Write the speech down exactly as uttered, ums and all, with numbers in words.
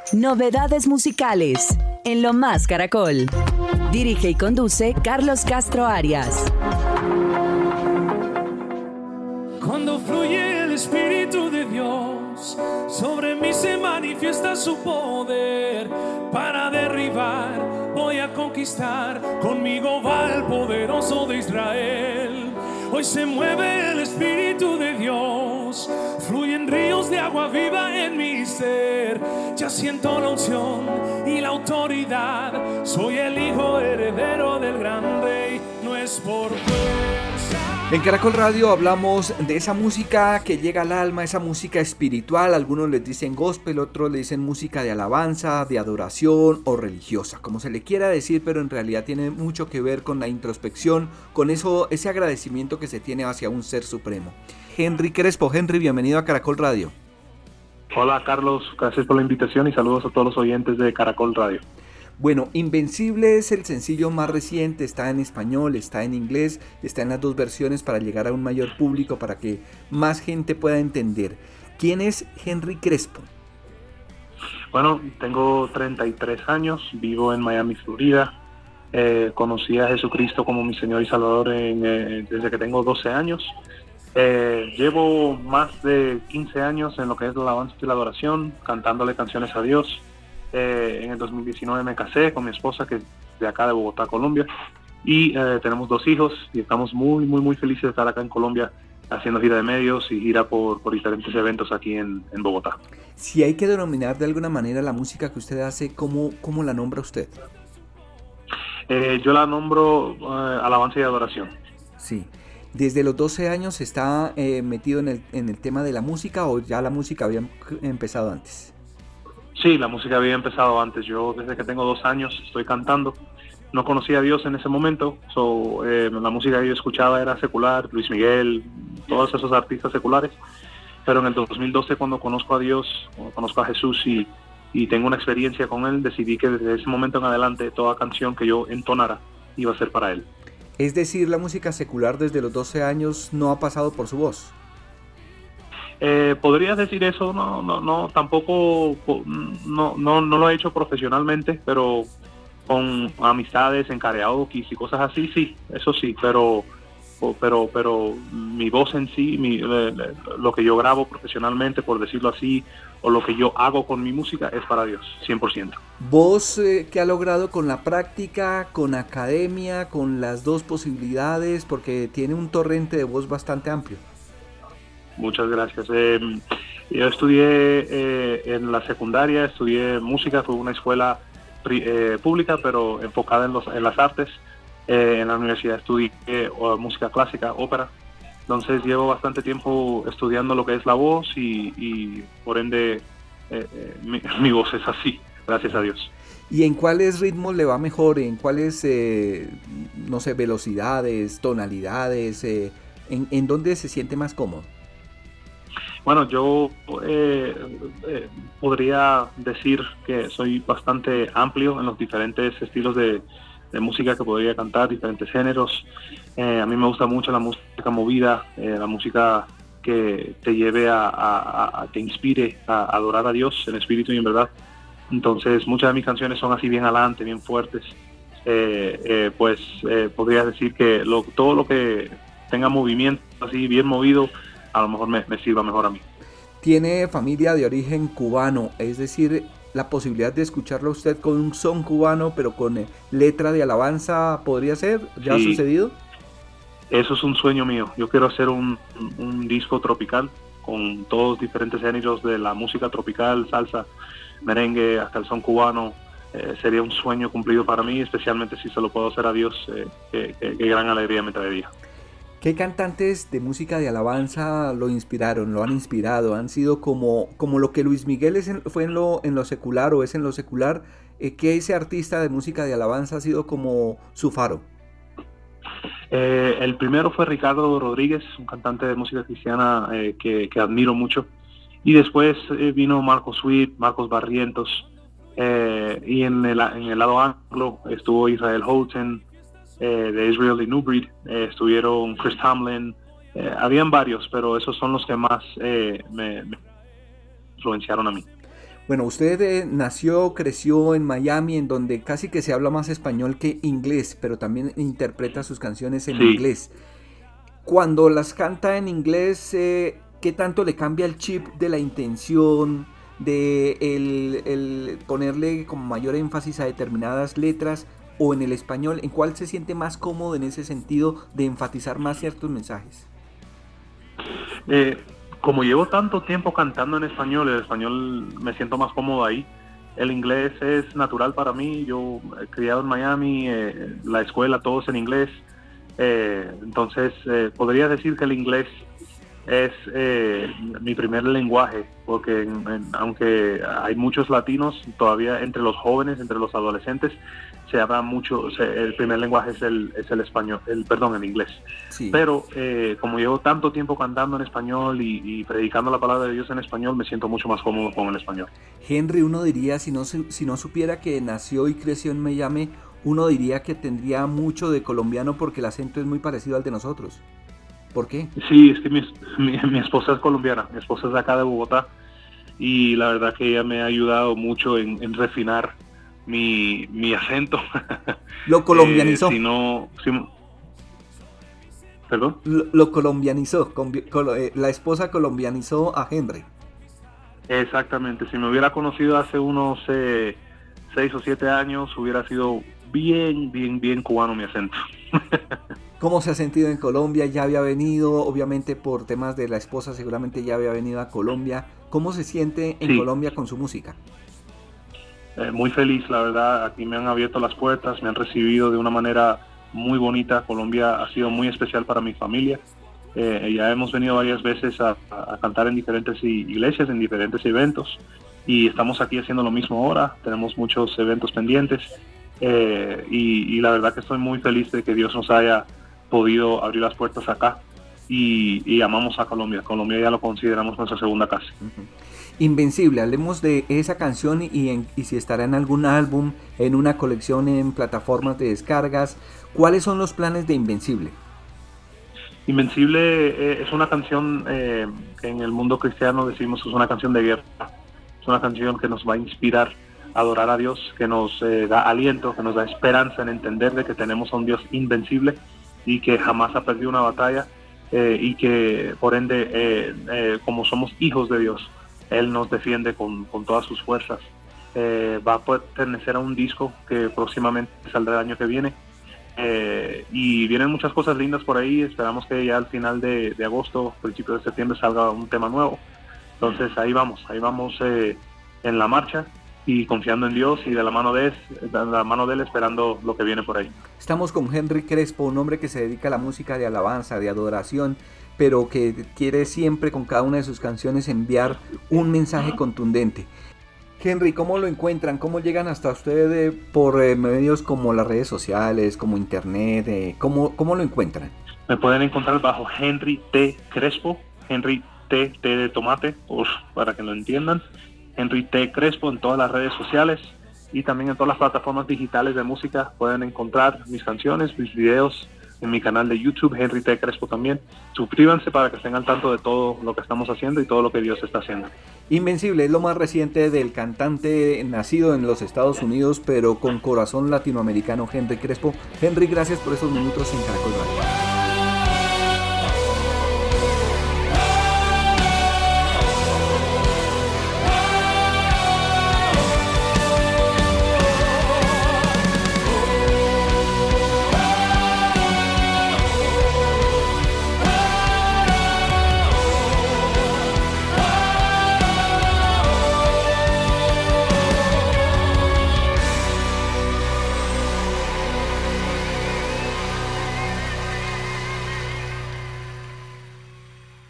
Novedades musicales en Lo Más Caracol. Dirige y conduce Carlos Castro Arias. Cuando fluye el Espíritu de Dios, sobre mí se manifiesta su poder. Para derribar, voy a conquistar. Conmigo va el poderoso de Israel. Hoy se mueve el Espíritu de Dios, fluyen ríos de agua viva en mi ser. Ya siento la unción y la autoridad. Soy el hijo heredero del gran rey. No es por fuerza. En Caracol Radio hablamos de esa música que llega al alma, esa música espiritual. Algunos les dicen gospel, otros le dicen música de alabanza, de adoración o religiosa, como se le quiera decir, pero en realidad tiene mucho que ver con la introspección, con eso, ese agradecimiento que se tiene hacia un ser supremo. Henry Crespo. Henry, bienvenido a Caracol Radio. Hola Carlos, gracias por la invitación y saludos a todos los oyentes de Caracol Radio. Bueno, Invencible es el sencillo más reciente, está en español, está en inglés, está en las dos versiones para llegar a un mayor público, para que más gente pueda entender. ¿Quién es Henry Crespo? Bueno, tengo treinta y tres años, vivo en Miami, Florida. Eh, conocí a Jesucristo como mi Señor y Salvador en, eh, desde que tengo doce años. Eh, llevo más de quince años en lo que es la alabanza y la adoración, cantándole canciones a Dios. Eh, en el dos mil diecinueve me casé con mi esposa, que es de acá de Bogotá, Colombia, y eh, tenemos dos hijos y estamos muy, muy, muy felices de estar acá en Colombia haciendo gira de medios y gira por, por diferentes eventos aquí en, en Bogotá. Si hay que denominar de alguna manera la música que usted hace, ¿cómo, cómo la nombra usted? Eh, yo la nombro eh, alabanza y adoración. Sí. ¿Desde los doce años está eh, metido en el, en el tema de la música o ya la música había empezado antes? Sí, la música había empezado antes. Yo desde que tengo dos años estoy cantando. No conocía a Dios en ese momento, so, eh, la música que yo escuchaba era secular, Luis Miguel, todos esos artistas seculares. Pero en el dos mil doce, cuando conozco a Dios, cuando conozco a Jesús y, y tengo una experiencia con Él, decidí que desde ese momento en adelante toda canción que yo entonara iba a ser para Él. Es decir, la música secular desde los doce años no ha pasado por su voz. Eh, ¿Podrías decir eso? No, no, no, tampoco, no, no, no lo he hecho profesionalmente, pero con amistades en karaoke y cosas así, sí, eso sí, pero, pero, pero mi voz en sí, mi, lo que yo grabo profesionalmente, por decirlo así, o lo que yo hago con mi música es para Dios, cien por ciento. ¿Vos eh, qué ha logrado con la práctica, con academia, con las dos posibilidades? Porque tiene un torrente de voz bastante amplio. Muchas gracias. Eh, yo estudié eh, en la secundaria, estudié música, fue una escuela eh, pública, pero enfocada en, los, en las artes. Eh, en la universidad estudié eh, música clásica, ópera. Entonces llevo bastante tiempo estudiando lo que es la voz y, y por ende eh, eh, mi, mi voz es así, gracias a Dios. ¿Y en cuáles ritmos le va mejor? ¿En cuáles, eh, no sé, velocidades, tonalidades? Eh, ¿en, ¿En dónde se siente más cómodo? Bueno, yo eh, eh, podría decir que soy bastante amplio en los diferentes estilos de, de música que podría cantar, diferentes géneros. Eh, a mí me gusta mucho la música movida, eh, la música que te lleve a, a, a te inspire a adorar a Dios en espíritu y en verdad. Entonces, muchas de mis canciones son así bien adelante, bien fuertes. Eh, eh, pues eh, podría decir que lo, todo lo que tenga movimiento así bien movido, a lo mejor me, me sirva mejor a mí. Tiene familia de origen cubano, es decir, la posibilidad de escucharlo a usted con un son cubano, pero con eh, letra de alabanza, ¿podría ser? ¿Ya sí, ha sucedido? Eso es un sueño mío. Yo quiero hacer un, un disco tropical con todos diferentes géneros de la música tropical, salsa, merengue, hasta el son cubano. Eh, sería un sueño cumplido para mí, especialmente si se lo puedo hacer a Dios, eh, que, que, que gran alegría me traería. ¿Qué cantantes de música de alabanza lo inspiraron, lo han inspirado? ¿Han sido como, como lo que Luis Miguel es en, fue en lo, en lo secular o es en lo secular? Eh, ¿Qué ese artista de música de alabanza ha sido como su faro? Eh, el primero fue Ricardo Rodríguez, un cantante de música cristiana eh, que, que admiro mucho. Y después eh, vino Marcos Witt, Marcos Barrientos. Eh, y en el, en el lado anglo estuvo Israel Houghton, Eh, de Israel y New Breed, eh, estuvieron Chris Tomlin, eh, habían varios, pero esos son los que más eh, me, me influenciaron a mí. Bueno, usted eh, nació, creció en Miami, en donde casi que se habla más español que inglés, pero también interpreta sus canciones en sí. inglés. Cuando las canta en inglés, eh, ¿qué tanto le cambia el chip de la intención, de el, el ponerle como mayor énfasis a determinadas letras, o en el español? ¿En cuál se siente más cómodo en ese sentido de enfatizar más ciertos mensajes? Eh, como llevo tanto tiempo cantando en español, el español me siento más cómodo ahí. El inglés es natural para mí. Yo he criado en Miami, eh, la escuela, todo es en inglés. Eh, entonces, eh, podría decir que el inglés es eh, mi primer lenguaje, porque en, en, aunque hay muchos latinos, todavía entre los jóvenes, entre los adolescentes, se habla mucho, se, el primer lenguaje es el, es el español, el perdón, el inglés. Sí. Pero eh, como llevo tanto tiempo cantando en español y, y predicando la palabra de Dios en español, me siento mucho más cómodo con el español. Henry, uno diría, si no, si no supiera que nació y creció en Miami, uno diría que tendría mucho de colombiano porque el acento es muy parecido al de nosotros. ¿Por qué? Sí, es que mi, mi, mi esposa es colombiana, mi esposa es de acá de Bogotá, y la verdad que ella me ha ayudado mucho en, en refinar mi, mi acento. ¿Lo colombianizó? eh, si no, si, ¿Perdón? Lo, lo colombianizó, con, con, eh, la esposa colombianizó a Henry. Exactamente, si me hubiera conocido hace unos eh, seis o siete años, hubiera sido bien, bien, bien cubano mi acento. ¿Cómo se ha sentido en Colombia? Ya había venido, obviamente por temas de la esposa, seguramente ya había venido a Colombia. ¿Cómo se siente en sí. Colombia con su música? Eh, muy feliz, la verdad. Aquí me han abierto las puertas, me han recibido de una manera muy bonita. Colombia ha sido muy especial para mi familia. Eh, ya hemos venido varias veces a, a cantar en diferentes iglesias, en diferentes eventos, y estamos aquí haciendo lo mismo ahora. Tenemos muchos eventos pendientes, eh, y, y la verdad que estoy muy feliz de que Dios nos haya podido abrir las puertas acá, y, y amamos a Colombia. Colombia ya lo consideramos nuestra segunda casa. Uh-huh. Invencible, hablemos de esa canción y, en, y si estará en algún álbum, en una colección, en plataformas de descargas. ¿Cuáles son los planes de Invencible? Invencible eh, es una canción eh, que en el mundo cristiano decimos que es una canción de guerra. Es una canción que nos va a inspirar a adorar a Dios, que nos eh, da aliento, que nos da esperanza en entender de que tenemos a un Dios invencible y que jamás ha perdido una batalla, eh, y que por ende, eh, eh, como somos hijos de Dios, Él nos defiende con, con todas sus fuerzas. Eh, va a pertenecer a un disco que próximamente saldrá el año que viene. Eh, y vienen muchas cosas lindas por ahí. Esperamos que ya al final de, de agosto, principio de septiembre, salga un tema nuevo. Entonces ahí vamos, ahí vamos eh, en la marcha y confiando en Dios y de la mano de él, de la mano de él esperando lo que viene por ahí. Estamos con Henry Crespo, un hombre que se dedica a la música de alabanza, de adoración, pero que quiere siempre con cada una de sus canciones enviar un mensaje contundente. Henry, ¿cómo lo encuentran? ¿Cómo llegan hasta usted eh, por eh, medios como las redes sociales, como internet? Eh, ¿cómo, ¿Cómo lo encuentran? Me pueden encontrar bajo Henry T. Crespo, Henry T, T de tomate, uf, para que lo entiendan. Henry T. Crespo en todas las redes sociales y también en todas las plataformas digitales de música. Pueden encontrar mis canciones, mis videos en mi canal de YouTube, Henry T. Crespo también. Suscríbanse para que estén al tanto de todo lo que estamos haciendo y todo lo que Dios está haciendo. Invencible es lo más reciente del cantante nacido en los Estados Unidos, pero con corazón latinoamericano, Henry Crespo. Henry, gracias por esos minutos en Caracol Radio.